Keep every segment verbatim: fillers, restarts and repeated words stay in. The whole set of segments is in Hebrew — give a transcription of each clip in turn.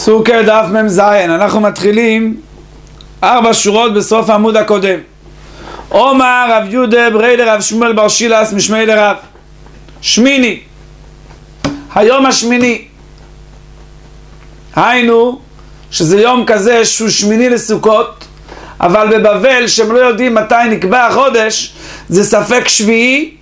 סוכר דף ממזיין. אנחנו מתחילים ארבע שורות בסוף העמוד הקודם. אומר רב יהודה ברי לרב שמואל בר שילס משמי לרב. שמיני, היום השמיני, היינו שזה יום כזה שהוא שמיני לסוכות, אבל בבבל שהם לא יודעים מתי נקבע החודש, זה ספק שביעי.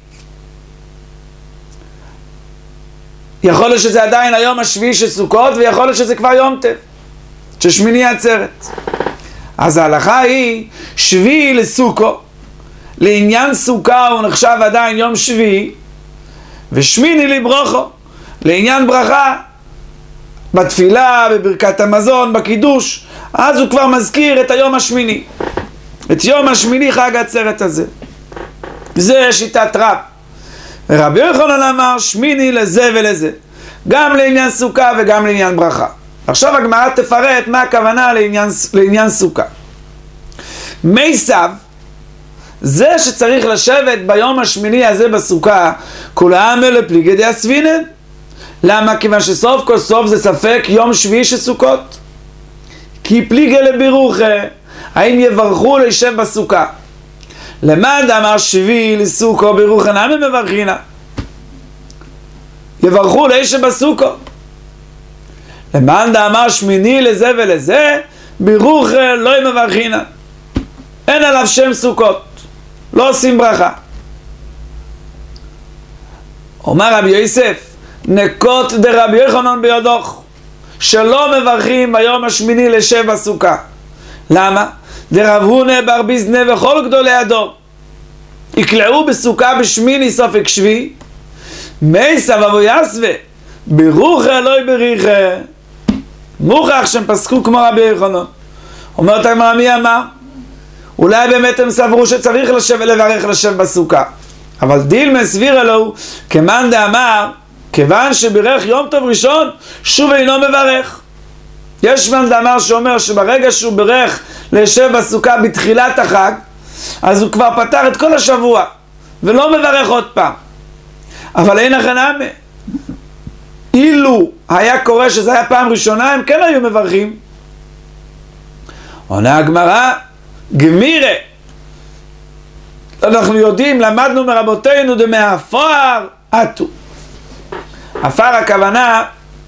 יכול להיות שזה עדיין היום השביעי של סוכות, ויכול להיות שזה כבר יום טף, ששמיני עצרת. אז ההלכה היא שביעי לסוכו, לעניין סוכה הוא נחשב עדיין יום שביעי, ושמיני לברוכו, לעניין ברכה בתפילה, בברכת המזון, בקידוש, אז הוא כבר מזכיר את היום השמיני, את יום השמיני חג עצרת הזה. זה שיטת רב. ורבי יוחנן אמר שמיני לזה ולזה, גם לעניין סוכה וגם לעניין ברכה. עכשיו הגמרא תפרט מה הכוונה לעניין, לעניין סוכה. מי סב, זה שצריך לשבת ביום השמיני הזה בסוכה, כולם אלה פליגי די הסבינן. למה? כיוון שסוף כל סוף זה ספק יום שביעי של סוכות. כי פליגי לבירוכה, האם יברכו להישב בסוכה? למד אמר שביעי לסוכו בירוכה נמי מברכינה, יברכו להישב בסוכו. למד אמר שמיני לזה ולזה בירוכה לא מברכינה, אין עליו שם סוכות, לא עושים ברכה. אומר רבי יוסף נקות דרבי יוחנן בידוך, שלא מברכים ביום השמיני לשב בסוכה. למה? דרב הונא בר ביזנא וכל גדולי הדור יקלעו בסוכה בשמיני סופק שביעי, מי סב אבו יסווה בירוכה לא בריחה, מוכח שהם פסקו כמו רבי יוחנן. אומרת הגמרא מי אמר? אולי באמת הם סברו שצריך לשב ולברך לשב בסוכה, אבל דילמה סבירה לו כמאן דאמר כיוון שברך יום טוב ראשון שוב אינו מברך. יש מאן דאמר שאומר שברגע שהוא ברך לשב בסוכה בתחילת החג, אז הוא כבר פתר את כל השבוע ולא מברך עוד פעם. אבל אין הכנמה, אילו היה קורה שזה היה פעם ראשונה הם כן היו מברכים. עונה הגמרא גמירה, אנחנו יודעים, למדנו מרבותינו דמעפר עטו. עפר הכוונה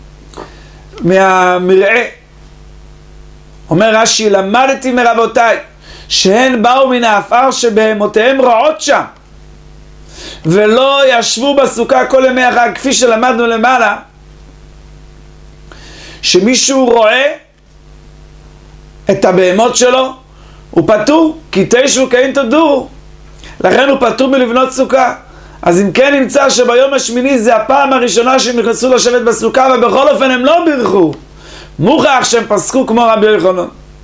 מהמרעה. אומר רש"י למדתי מרבותיי שהן באו מן העפר שבהמותיהם רעות שם ולא ישבו בסוכה כל ימי החג, כפי שלמדנו למעלה שמישהו רואה את הבהמות שלו הוא פטור, כי תשבו כאין תדורו, לכן הוא פטור מלבנות סוכה. אז אם כן נמצא שביום השמיני זה הפעם הראשונה שהם נכנסו לשבת בסוכה, ובכל אופן הם לא בירכו, מוכח שהם פסקו כמו רבי יוחנן.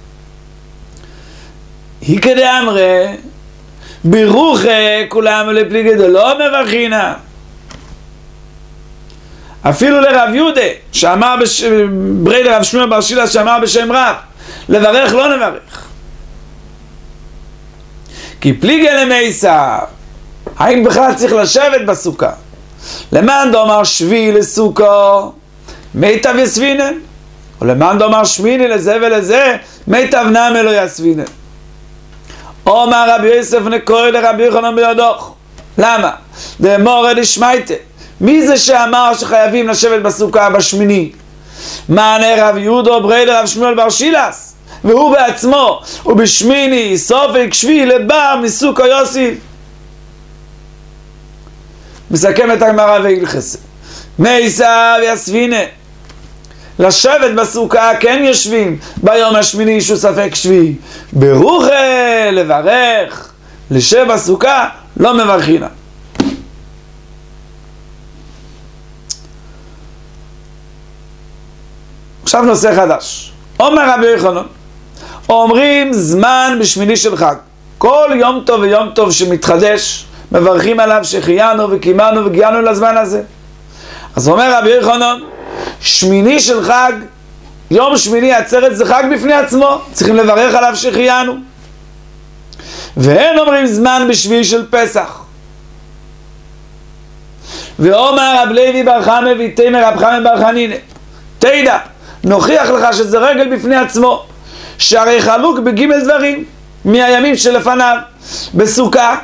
היא כדי אמרה בירוכה כולם לפליגי דלא מברכינה. אפילו לרב יהודה שאמר בש... ברי לרב שמואל בר שילס שאמר בשם רב לברך לא נברך, כי פליגי למייסר, האם בכלל צריך לשבת בסוכה? למאן דאמר שביעי לסוכו מיטב יסבינן, או למאן דאמר שמיני לזה ולזה מיטב נמי לא יסבינן. אומר רבי יוסף נקוי לרבי יוחנן בידוך. למה? דאמר דשמייטה, מי זה שאמר שחייבים לשבת בסוכה בשמיני? מענה רב יהודה ברי לרב שמואל בר שילס, והוא בעצמו ובשמיני סופק שביעי לבר מסוכו יוסיף. מסכם את הגמרא והילכס מי סב יסבינה, לשבת בסוכה כן יושבים ביום השמיני שהוא ספק שביעי, ברוכה לברך לשב בסוכה לא מברכינה. עכשיו נושא חדש. אומר רבי יוחנן, אומרים זמן בשמיני של חג, כל יום טוב ויום טוב שמתחדש מברכים עליו שחיינו וקימנו וגיינו לזמן הזה. אז אומר רבי יוחנן, שמיני של חג, יום שמיני עצרת זה חג בפני עצמו, צריכים לברך עליו שחיינו. ואין אומרים זמן בשביעי של פסח. ואומר רב לוי בר חמא ויתמר רב חמא בר חנינא, תדע נוכיח לך שזה רגל בפני עצמו, שהרי חלוק בג' דברים מהימים שלפניו. בסוכה,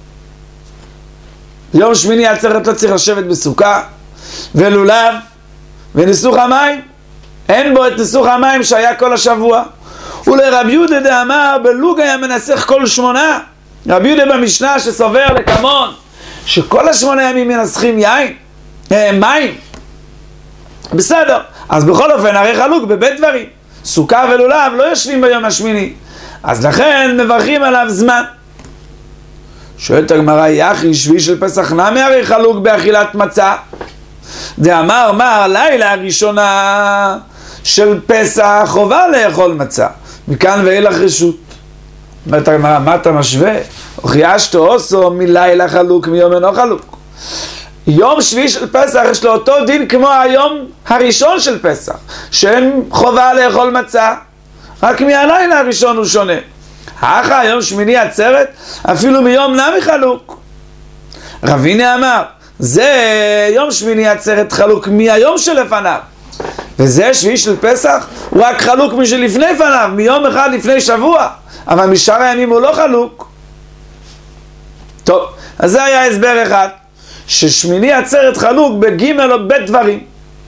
יום שמיני עצרת לא צריך לשבת בסוכה, ולולב, וניסוך המים, אין בו את ניסוך המים שהיה כל השבוע. ולרבי יהודה דאמר בלוג היה מנסח כל שמונה. רבי יהודה במשנה שסובר לקמון שכל השמונה ימים מנסחים יין, אה, מים. בסדר, אז בכל אופן הרי חלוק בבית דברים, סוכה ולולב לא יושבים ביום השמיני, אז לכן מברכים עליו זמן. שואלת הגמרא, יחי שביעי של פסח נמי הרי חלוק באכילת מצה? דאמר מה הלילה הראשונה של פסח חובה לאכול מצה, מכאן ואילך רשות. אומרת הגמרא, מה אתה משווה? הוכיאשתו אוסו מלילה חלוק מיום אינו חלוק. יום שביעי של פסח יש לו אותו דין כמו היום הראשון של פסח, שאין חובה לאכול מצה, רק מהלילה הראשון הוא שונה. האחה יום שמיני עצרת אפילו מיום נמי חלוק. רבינה אמר זה יום שמיני עצרת חלוק מהיום שלפניו, וזה שביעי של פסח הוא רק חלוק משלפני פניו, מיום אחד לפני שבוע, אבל משאר הימים הוא לא חלוק. טוב, אז זה היה הסבר אחד, ששמיני עצרת חלוק בג' או בית דברים.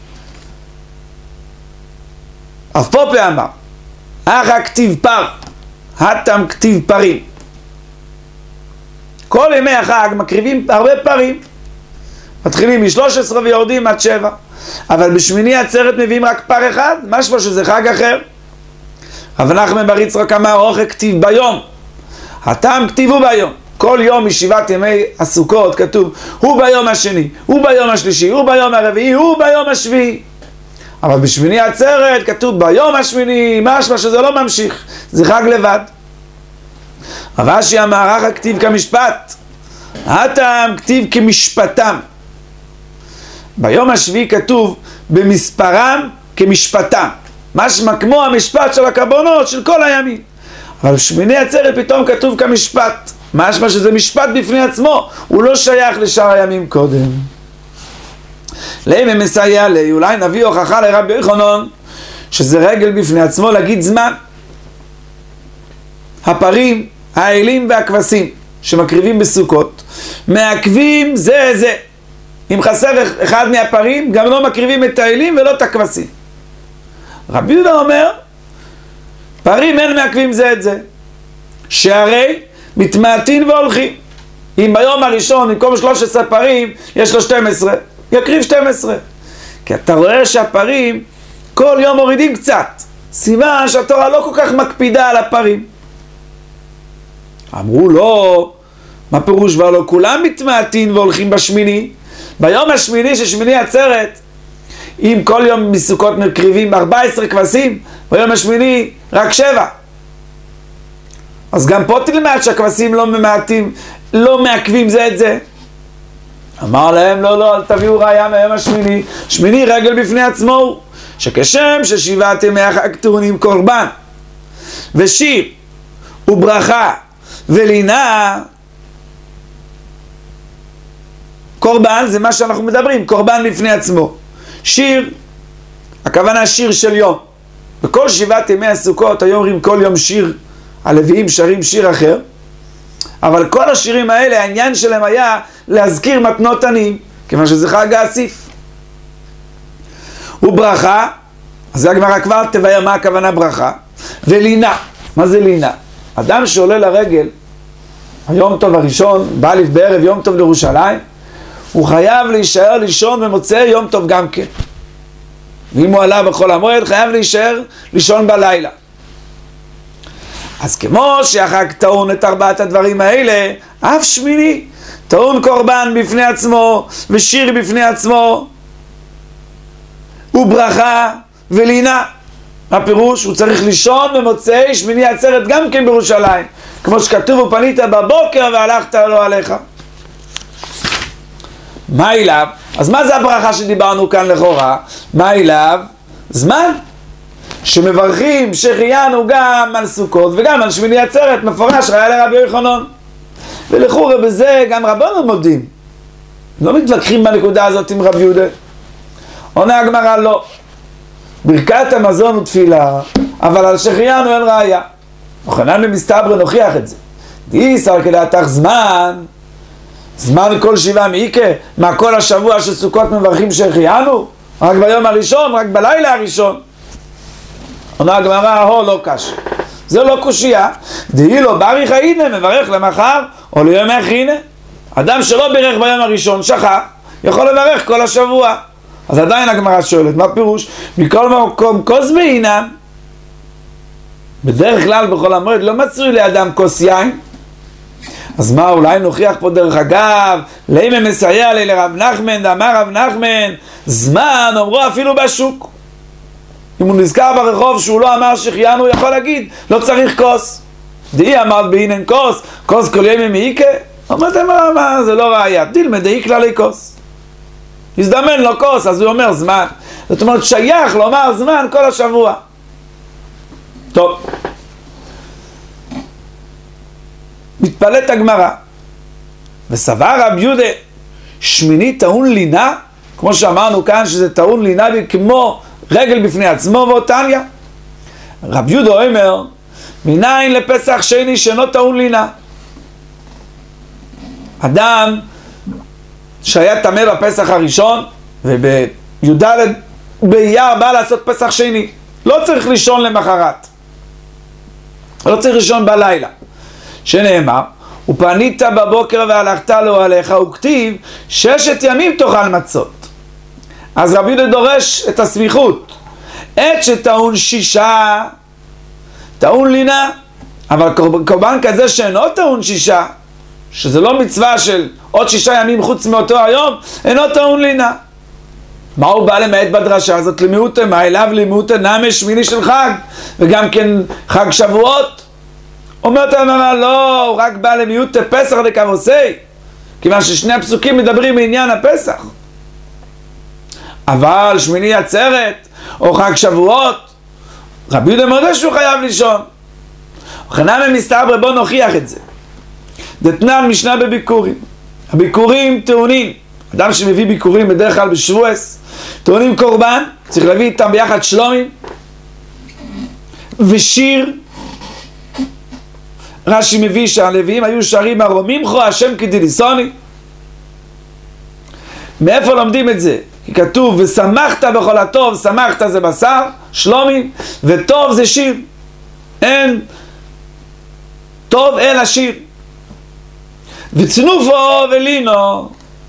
אף פה פעמה אחא כתיב פר, התם כתיב פרים. כל ימי החג מקריבים הרבה פרים, מתחילים מ-שלוש עשרה ויורדים עד שבע, אבל בשמיני עצרת מביאים רק פר אחד, משמע שזה חג אחר. רב נחמן בר יצחק אמר אוכל כתיב ביום, התם כתיבו ביום. כל יום משבעת ימי הסוכות כתוב הוא ביום השני, הוא ביום השלישי, הוא ביום הרביעי, הוא ביום השביעי. אבל בשמיני עצרת כתוב ביום השמיני, משמע שזה לא ממשיך, זה חג לבד. רב אשי אמר אחא כתיב כמשפט, התם כתיב כמשפטם. ביום השביעי כתוב במספרם כמשפטם, משמע כמו המשפט של הקורבנות של כל הימים. אבל בשמיני עצרת פתאום כתוב כמשפט, משמע שזה משפט בפני עצמו, הוא לא שייך לשאר הימים קודם. למה מסייע לי? אולי נביא הוכחה לרבי יוחנן שזה רגל בפני עצמו להגיד זמן. הפרים, האלים והכבשים שמקריבים בסוכות מעכבים זה זה. אם חסר אחד מהפרים גם לא מקריבים את האלים ולא את הכבשים. רבי יהודה אומר פרים אין מעכבים זה את זה, שהרי מתמעטין והולכים. אם ביום הראשון במקום שלוש עשרה פרים יש לו שתים עשרה, יקריב שתים עשרה, כי אתה רואה שהפרים כל יום מורידים קצת, סימן שהתורה לא כל כך מקפידה על הפרים. אמרו לו, מה פירוש? ולא כולם מתמעטין והולכים בשמיני. ביום השמיני ששמיני עצרת, אם כל יום מסוכות מקריבים ארבע עשרה כבשים, ביום השמיני רק שבע, אז גם פה תלמד שהכבשים לא ממעטים, לא מעכבים זה את זה. אמר להם לא לא, אל תביאו ראיה מהיום השמיני, שמיני רגל בפני עצמו, שכשם ששבעת ימי החג טעונים קורבן ושיר וברכה ולינה. קורבן זה מה שאנחנו מדברים, קורבן בפני עצמו. שיר, הכוונה שיר של יום. בכל שבעת ימי הסוכות היום אומרים כל יום שיר, הלוויים שרים שיר אחר, אבל כל השירים האלה העניין שלהם היה להזכיר מתנות עניים, כיוון שזה חג האסיף. וברכה, אז זה הגמרא כבר תבהר מה הכוונה ברכה. ולינה, מה זה לינה? אדם שעולה לרגל היום טוב הראשון, באלף בערב יום טוב לירושלים, הוא חייב להישאר לישון במוצאי יום טוב גם כן. ואם הוא עלה בחול המועד חייב להישאר לישון בלילה. אז כמו שהחג טעון את ארבעת הדברים האלה, אף שמיני טעון קורבן בפני עצמו ושיר בפני עצמו וברכה ולינה. הפירוש הוא צריך לישון במוצאי שמיני עצרת גם כן בירושלים, כמו שכתוב ופנית בבוקר והלכת לא עליך. מה אליו? אז מה זה הברכה שדיברנו כאן לכאורה? מה אליו? זמן שמברכים שחיינו גם על סוכות וגם על שמיני עצרת, מפורש ראה לרבי יוחנן. ולכאורה בזה גם רבנו מודים, לא מתווכחים בנקודה הזאת עם רבי יהודה. עונה הגמרא לא, ברכת המזון ותפילה, אבל על שהחיינו אין ראיה. וכנן במסתברא נוכיח את זה. דאיסר כדעתך זמן, זמן כל שבעה מאיקה, מה כל השבוע של סוכות מברכים שהחיינו? רק ביום הראשון, רק בלילה הראשון. עונה הגמרא, הו, לא קשה. זה לא קושייה. דהי לו בריך הנה, מברך למחר, או ליום הכינה. אדם שלא בירך ביום הראשון, שכח, יכול לברך כל השבוע. אז עדיין הגמרא שואלת, מה פירוש? מכל מקום כוס בעינם, בדרך כלל בכל המועד לא מצוי לאדם כוס יין. אז מה, אולי נוכיח פה דרך אגב, לימה מסייע לי לרב נחמן, דאמר רב נחמן, זמן אומרו אפילו בשוק. אם הוא נזכר ברחוב שהוא לא אמר שהחיינו, הוא יכול להגיד, לא צריך כוס. דהי אמרת בהינן כוס, כוס כל ימי מאיקה. אמרתם, מה, זה לא ראייה, תלמד, דהי כללי כוס. הזדמן לו כוס, אז הוא אומר זמן. זאת אומרת, שייך לומר זמן כל השבוע. טוב. מתפלאת הגמרא. וסבר רב יהודה, שמיני טעון לינה, כמו שאמרנו כאן שזה טעון לינה כמו רגל בפני עצמו ואותניה. רב יהודה אומר, מניין לפסח שני שאינו טעון לינה. אדם שהיה טמא בפסח הראשון, ובי"ד באייר בא לעשות פסח שני, לא צריך לישון למחרת, לא צריך לישון בלילה, שנאמר, ופנית בבוקר והלכת לו עליך, וכתיב ששת ימים תאכל מצות. אז רבי יהודה דורש את הסמיכות, עת שטעון שישה טעון לינה, אבל קורבן כזה שאינו טעון שישה, שזה לא מצווה של עוד שישה ימים חוץ מאותו היום, אינו טעון לינה. מה הוא בא למעט בדרשה הזאת? למיעוט מה אליו למיעוט נמי שמיני של חג, וגם כן חג שבועות. אומרת המאמר, לא, הוא רק בא למיעוט פסח דקבוסי, כיוון ששני הפסוקים מדברים בעניין הפסח. אבל שמיני עצרת או חג שבועות, רבי יהודה מודה שהוא חייב לישון. וכנן מסתברא, בוא נוכיח את זה. דתנן משנה בביקורים. הביקורים טעונים, אדם שמביא ביקורים בדרך כלל בשבועס, טעונים קורבן, צריך להביא איתם ביחד שלומים ושיר. רש"י מביא שהלוויים היו שרים הרומימכו השם כדליסוני. מאיפה לומדים את זה? כי כתוב ושמחת בכל הטוב, שמחת זה בשר, שלומים, וטוב זה שיר. אין טוב אלא שיר. וצנופו ולינו,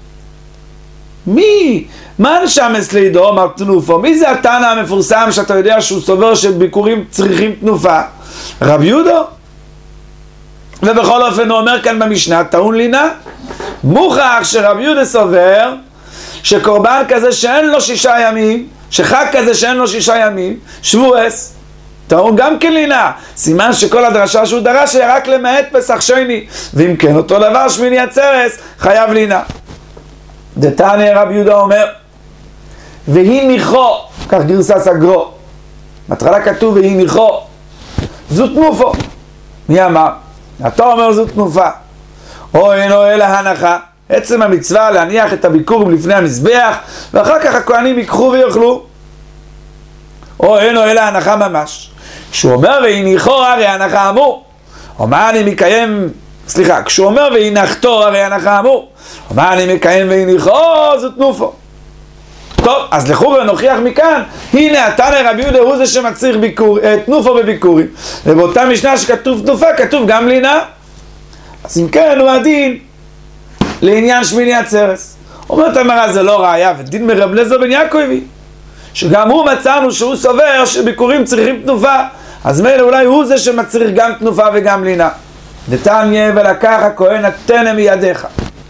מי? מה נשמס לידו? אמר תנופו. מי זה התנא המפורסם שאתה יודע שהוא סובר שביקורים צריכים תנופה? רב יהודה. ובכל אופן הוא אומר כאן במשנה, טעון לינה. מוכח שרב יהודה סובר שקורבן כזה שאין לו שישה ימים, שחג כזה שאין לו שישה ימים, שבועס, טעון גם כן לינה. סימן שכל הדרשה שהוא דרש היה רק למעט פסח שני, ואם כן אותו דבר שמיני עצרת חייב לינה. דתניא רב יהודה אומר, והניחו, כך גרסה סגרו, בהתחלה כתוב והניחו, זו תנופו. מי אמר? אתה אומר זו תנופה. או אינו אלא הנחה, עצם המצווה להניח את הביקורים לפני המזבח, ואחר כך הכהנים ייקחו ויאכלו. או אינו אלא הנחה ממש. כשהוא אומר והניחו הרי הנחה אמור. או מה אני מקיים, סליחה, כשהוא אומר והנחתו הרי הנחה אמור. או מה אני מקיים והניחו, זו תנופו. טוב, אז לכו ונוכיח מכאן, הנה התנא רבי יהודה הוא זה שמצריך ביקור, תנופו בביקורים. ובאותה משנה שכתוב תנופה, כתוב גם לינה. אז אם כן הוא הדין לעניין שמיני עצרת. אומרת הגמרא זה לא ראיה, ודין מרב אליעזר בן יעקבי, שגם הוא מצאנו שהוא סובר שביקורים צריכים תנופה, אז מילא אולי הוא זה שמצריך גם תנופה וגם לינה. דתניא ולקח הכהן התנא מידיך.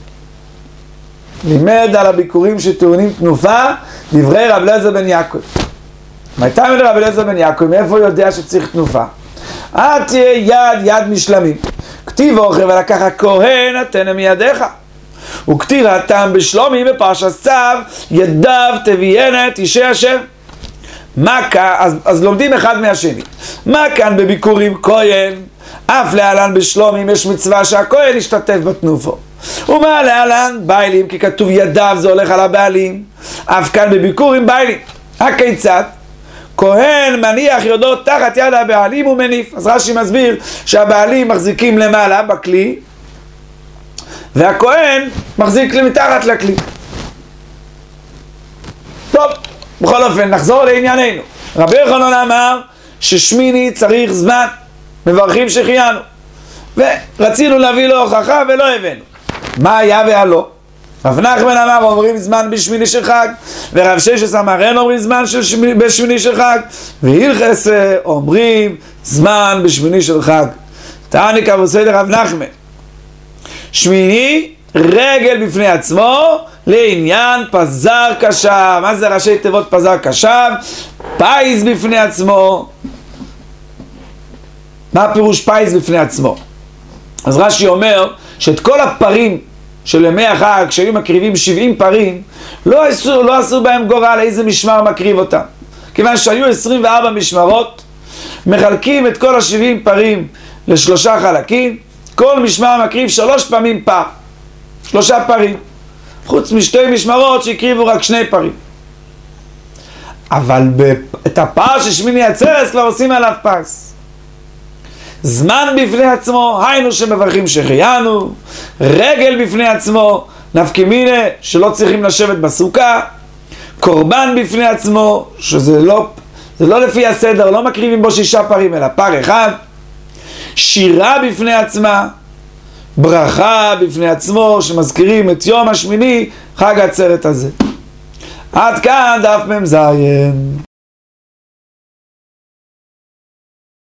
לימד על הביקורים שטעונים תנופה דברי רב אליעזר בן יעקב. מתי אומר רב אליעזר בן יעקב? מאיפה הוא יודע שצריך תנופה? את תהיה יד יד משלמים. כתיב אוכל ולקח הכהן התנא מידיך. וכתיר הטעם בשלומי בפרשת צו, ידיו תביינה את אישי השם. מה כאן? אז, אז לומדים אחד מהשני. מה כאן בביקורים כהן? אף להלן בשלומים יש מצווה שהכהן ישתתף בתנופו. ומה להלן? ביילים, כי כתוב ידיו זה הולך על הבעלים. אף כאן בביקורים ביילים. הכיצד? כהן מניח ידו תחת יד הבעלים ומניף. אז רש"י מסביר שהבעלים מחזיקים למעלה בכלי, והכהן מחזיק מתחת לכלי. טוב, בכל אופן, נחזור לענייננו. רבי יוחנן אמר ששמיני צריך זמן, מברכים שהחיינו, ורצינו להביא לו הוכחה ולא הבאנו. מה היה והלא? רב נחמן אמר אומרים זמן בשמיני של חג, ורב ששת אמר אין אומרים זמן של שמיני, בשמיני של חג, והלכס אומרים זמן בשמיני של חג. תעני כבוסי לרב נחמן, שמיני רגל בפני עצמו לעניין פזר קשב. מה זה ראשי תיבות פזר קשב? פייס בפני עצמו. מה הפירוש פייס בפני עצמו? אז רש"י אומר שאת כל הפרים של ימי החג, כשהיו מקריבים שבעים פרים, לא עשו, לא עשו בהם גורל איזה משמר מקריב אותם. כיוון שהיו עשרים וארבע משמרות, מחלקים את כל ה-שבעים פרים לשלושה חלקים, כל משמר מקריב שלוש פעמים פר, שלושה פרים, חוץ משתי משמרות שהקריבו רק שני פרים. אבל את הפר של שמיני עצרת כבר עושים עליו פס. זמן בפני עצמו, היינו שמברכים שהחיינו, רגל בפני עצמו, נפקא מינה שלא צריכים לשבת בסוכה, קורבן בפני עצמו, שזה לא, זה לא לפי הסדר, לא מקריבים בו שישה פרים אלא פר אחד, שירה בפני עצמה, ברכה בפני עצמו, שמזכירים את יום השמיני, חג העצרת הזה. עד כאן דף מ"ז.